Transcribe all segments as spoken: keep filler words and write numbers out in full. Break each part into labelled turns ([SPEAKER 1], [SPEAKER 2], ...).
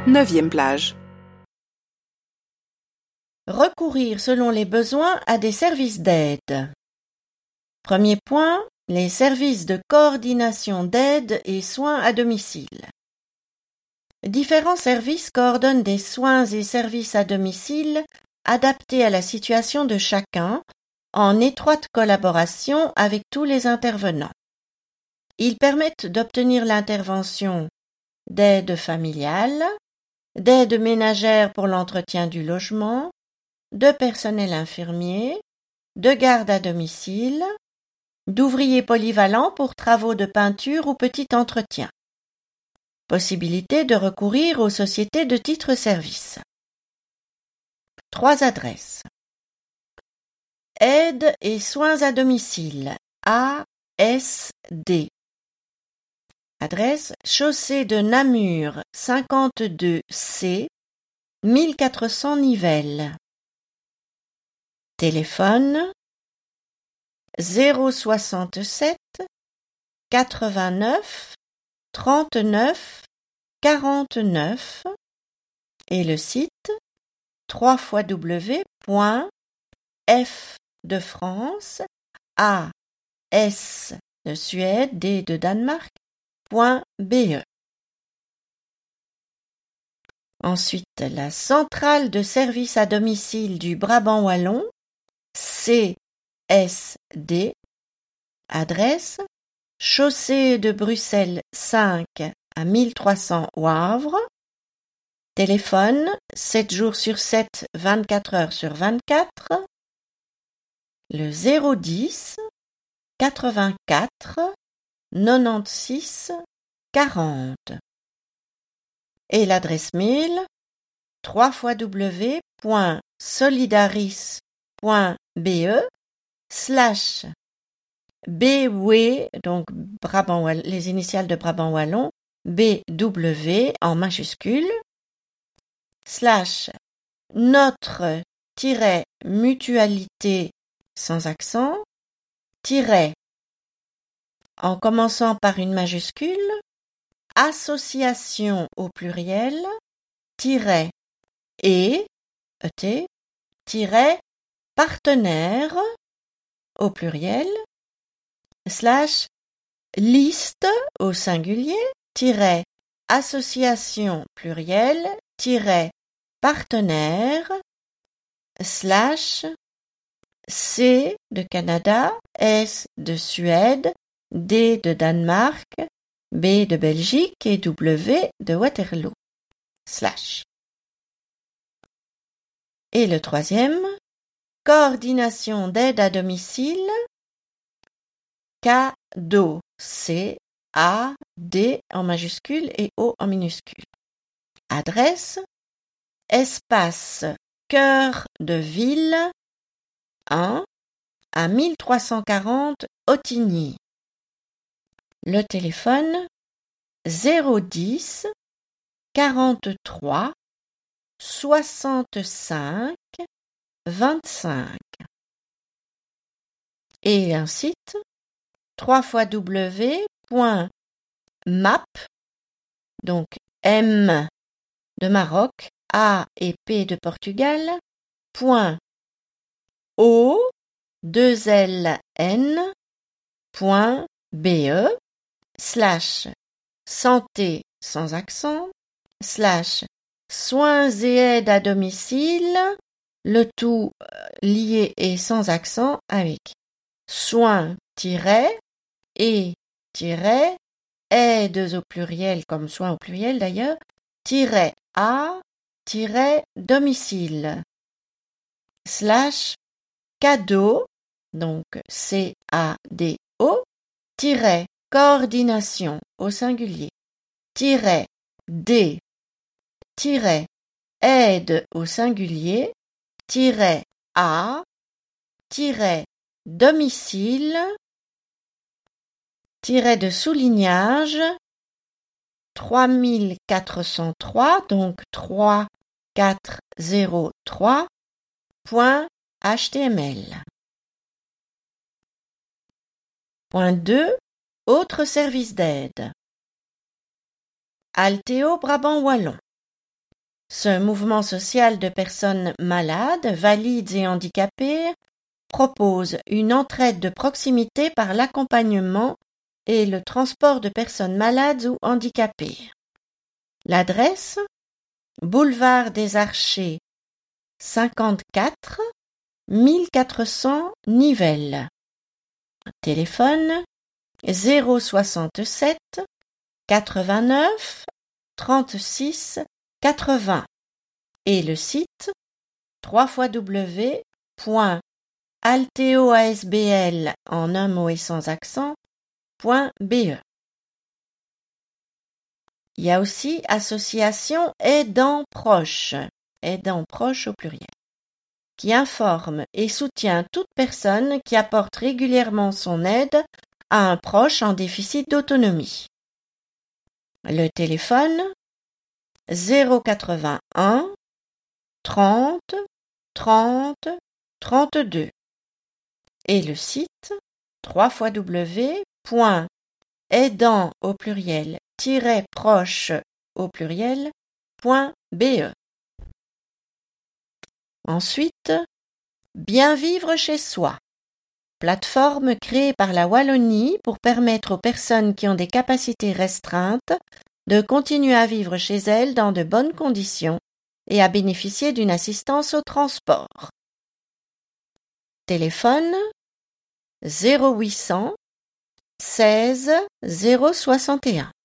[SPEAKER 1] Neuvième plage.
[SPEAKER 2] Recourir selon les besoins à des services d'aide. Premier point, les services de coordination d'aide et soins à domicile. Différents services coordonnent des soins et services à domicile adaptés à la situation de chacun, en étroite collaboration avec tous les intervenants. Ils permettent d'obtenir l'intervention d'aide familiale, d'aide ménagère pour l'entretien du logement, de personnel infirmier, de garde à domicile, d'ouvriers polyvalents pour travaux de peinture ou petit entretien. Possibilité de recourir aux sociétés de titres-services. Trois adresses. Aide et soins à domicile, A S D. Adresse chaussée de Namur cinquante-deux C, mille quatre cents Nivelles. Téléphone zéro soixante-sept quatre-vingt-neuf trente-neuf quarante-neuf et le site w w w point f de France, A S de Suède, D de Danemark, .be. Ensuite, la centrale de service à domicile du Brabant Wallon, C S D, adresse chaussée de Bruxelles cinq à mille trois cents Wavre, téléphone sept jours sur sept, vingt-quatre heures sur vingt-quatre, le zéro dix quatre-vingt-quatre quatre-vingt-seize quarante et l'adresse mail w w w point solidaris point b e slash bw, donc Brabant, les initiales de Brabant Wallon, B W en majuscule, slash notre tiret mutualité sans accent, tiret en commençant par une majuscule, association au pluriel, tiret et, et, tiret partenaire au pluriel, slash liste au singulier, tiret association pluriel, tiret partenaire, slash C de Canada, S de Suède, D de Danemark, B de Belgique et W de Waterloo. Slash. Et le troisième, coordination d'aide à domicile, C A D O, C A D en majuscule et O en minuscule. Adresse, espace Cœur de Ville, un à mille trois cent quarante Ottignies. Le téléphone zéro dix quarante-trois soixante-cinq vingt-cinq et un site w w w point map, donc M de Maroc, A et P de Portugal, point O deux L N point be slash santé sans accent slash soins et aides à domicile, le tout lié et sans accent avec soins tiret et tiret aides au pluriel comme soins au pluriel d'ailleurs tiret à tiret domicile slash cadeau, donc C A D O, tiret coordination au singulier, tiret D, tiret aide au singulier, tiret A, tiret domicile, tiret de soulignage, trois mille quatre cent trois, donc trois mille quatre cent trois, point H T M L. Point deux. Autres services d'aide. Altéo Brabant Wallon. Ce mouvement social de personnes malades, valides et handicapées propose une entraide de proximité par l'accompagnement et le transport de personnes malades ou handicapées. L'adresse: Boulevard des Archers, cinquante-quatre, mille quatre cents Nivelles. Téléphone: zéro soixante-sept, quatre-vingt-neuf, trente-six, quatre-vingts et le site w w w point alteoasbl en un mot et sans accent point b e. Il y a aussi association Aidants Proches, Aidants Proches au pluriel, qui informe et soutient toute personne qui apporte régulièrement son aide à un proche en déficit d'autonomie. Le téléphone: zéro quatre-vingt-un, trente, trente, trente-deux et le site w w w point aidant au pluriel proche au pluriel point b e. Ensuite, Bien vivre chez soi, plateforme créée par la Wallonie pour permettre aux personnes qui ont des capacités restreintes de continuer à vivre chez elles dans de bonnes conditions et à bénéficier d'une assistance au transport. Téléphone: zéro huit cents, seize, zéro soixante et un.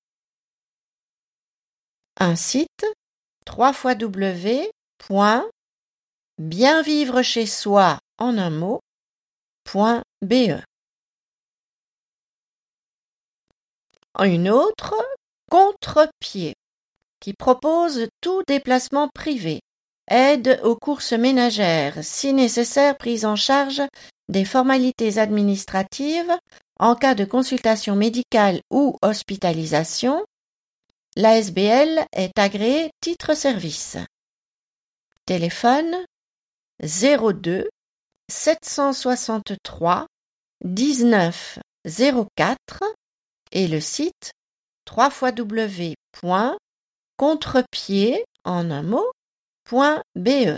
[SPEAKER 2] Un site w w w point bien vivre chez soi en un mot point b e. Une autre, Contre-pied, qui propose tout déplacement privé, aide aux courses ménagères, si nécessaire prise en charge des formalités administratives en cas de consultation médicale ou hospitalisation. L'A S B L est agréée titre-service. Téléphone: zéro deux, sept cent soixante-trois, dix-neuf, zéro quatre et le site w w w point contrepied en un mot point b e.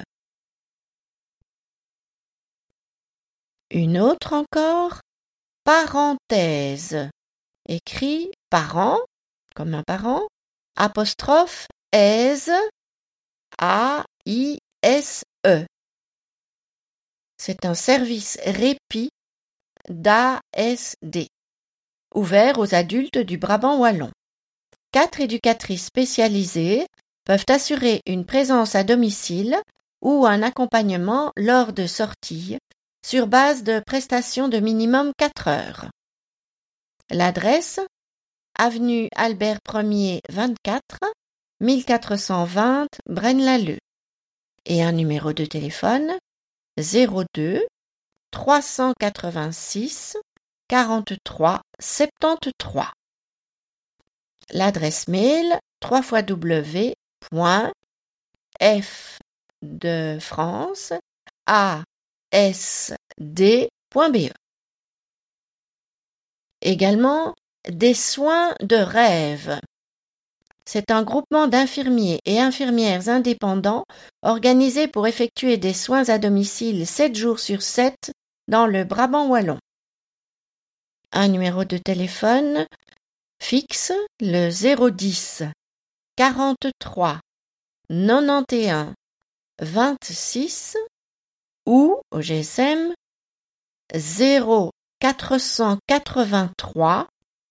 [SPEAKER 2] Une autre encore, Parenthèse, écrit parent comme un parent, apostrophe aise, a i s e. C'est un service répit d'A S D, ouvert aux adultes du Brabant wallon. Quatre éducatrices spécialisées peuvent assurer une présence à domicile ou un accompagnement lors de sorties sur base de prestations de minimum quatre heures. L'adresse: avenue Albert Ier vingt-quatre, mille quatre cent vingt Braine-l'Alleud et un numéro de téléphone: zéro deux, trois cent quatre-vingt-six, quarante-trois, soixante-treize. L'adresse mail: w w w point f de France a s d point b e. Également, des soins de rêve. C'est un groupement d'infirmiers et infirmières indépendants organisé pour effectuer des soins à domicile sept jours sur sept dans le Brabant wallon. Un numéro de téléphone fixe, le zéro dix, quarante-trois, quatre-vingt-onze, vingt-six ou au G S M zéro quatre cent quatre-vingt-trois,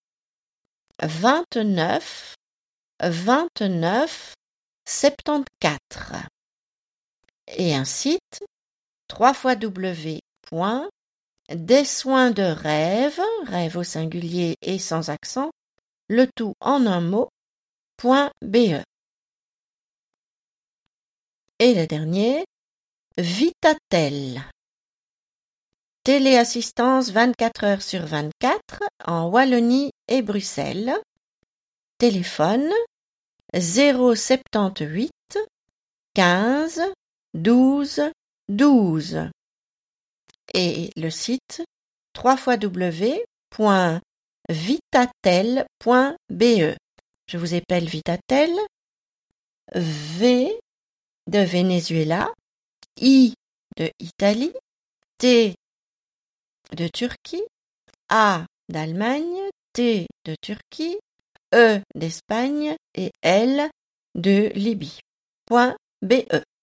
[SPEAKER 2] vingt-neuf, vingt-neuf, soixante-quatorze et un site w w w point des soins de rêve, rêve au singulier et sans accent, le tout en un mot, point b e. Et le dernier, Vitatel. Téléassistance vingt-quatre heures sur vingt-quatre en Wallonie et Bruxelles. Téléphone zéro soixante-dix-huit, quinze, douze, douze et le site w w w point vitatel point b e. Je vous épelle Vitatel, V de Venezuela, I de Italie, T de Turquie, A d'Allemagne, T de Turquie, E d'Espagne et L de Libye. Point B E.